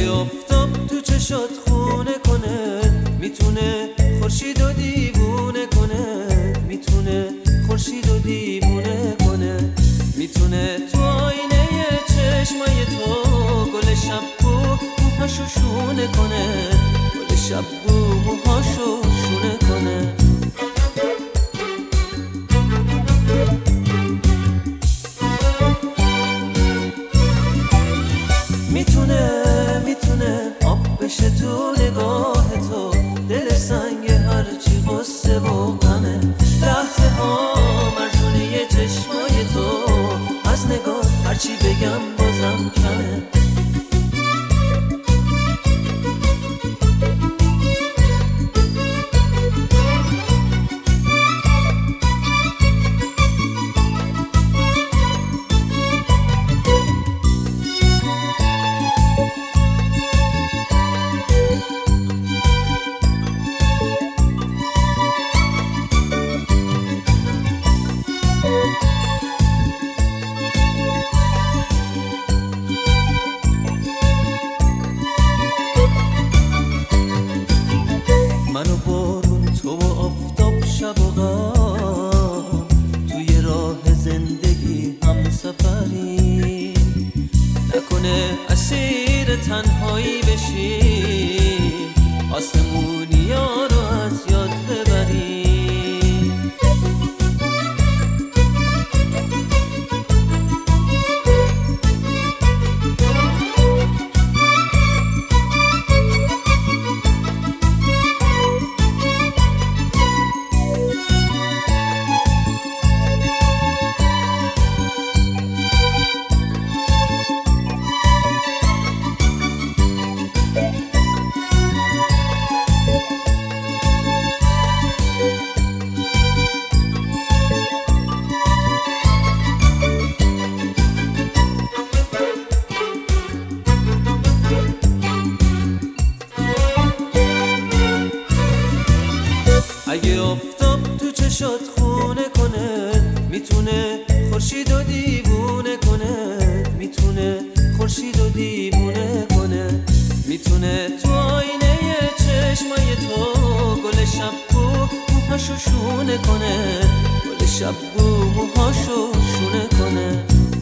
اگه آفتاب تو چشات خونه کنه، میتونه خورشید و دیوونه کنه، میتونه خورشید و دیوونه کنه، میتونه تو آینه چشمای تو گل شبو موهاشو شونه کنه، گل شبو موهاشو شونه کنه. میتونه آب بشه تو نگاه تو، دل سنگ هرچی غصه و غمه، لحظه ها مرزونه چشمای تو، از نگاه هرچی بگم بازم کمه. من و بارون، تو و آفتاب، شب و غم، توی راه زندگی هم سفری، نکنه اسیر تنهایی بشی، آسمونی ها رو از یاد ببری. اگه آفتاب تو چشات خونه کنه، میتونه خورشید و دیوونه کنه، میتونه خورشید و دیوونه کنه، میتونه تو آینه چشمای تو گل شبو موهاشو شونه کنه، گل شبو موهاشو شونه کنه.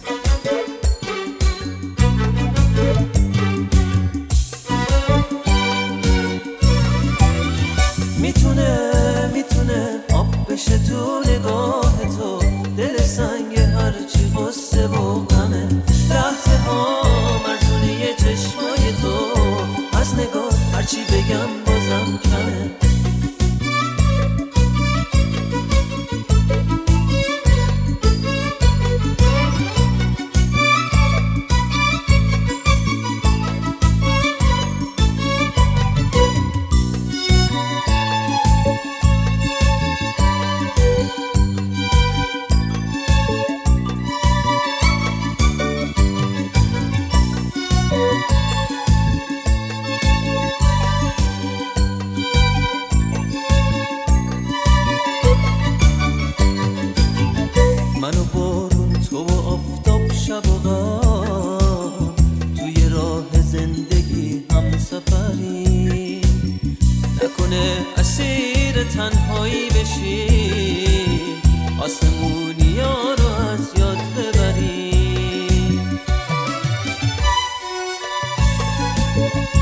میتونه آب بشه تو نگاه تو، دل سنگ هرچی غصه و غمه، لحظه ها مرزونه چشمای تو، از نگاه هرچی بگم بازم کمه. من و بارون، تو و آفتاب، شب و غم، توی راه زندگی هم سفری، نکنه اسیر تنهایی بشی، آسمونی ها رو از یاد ببری.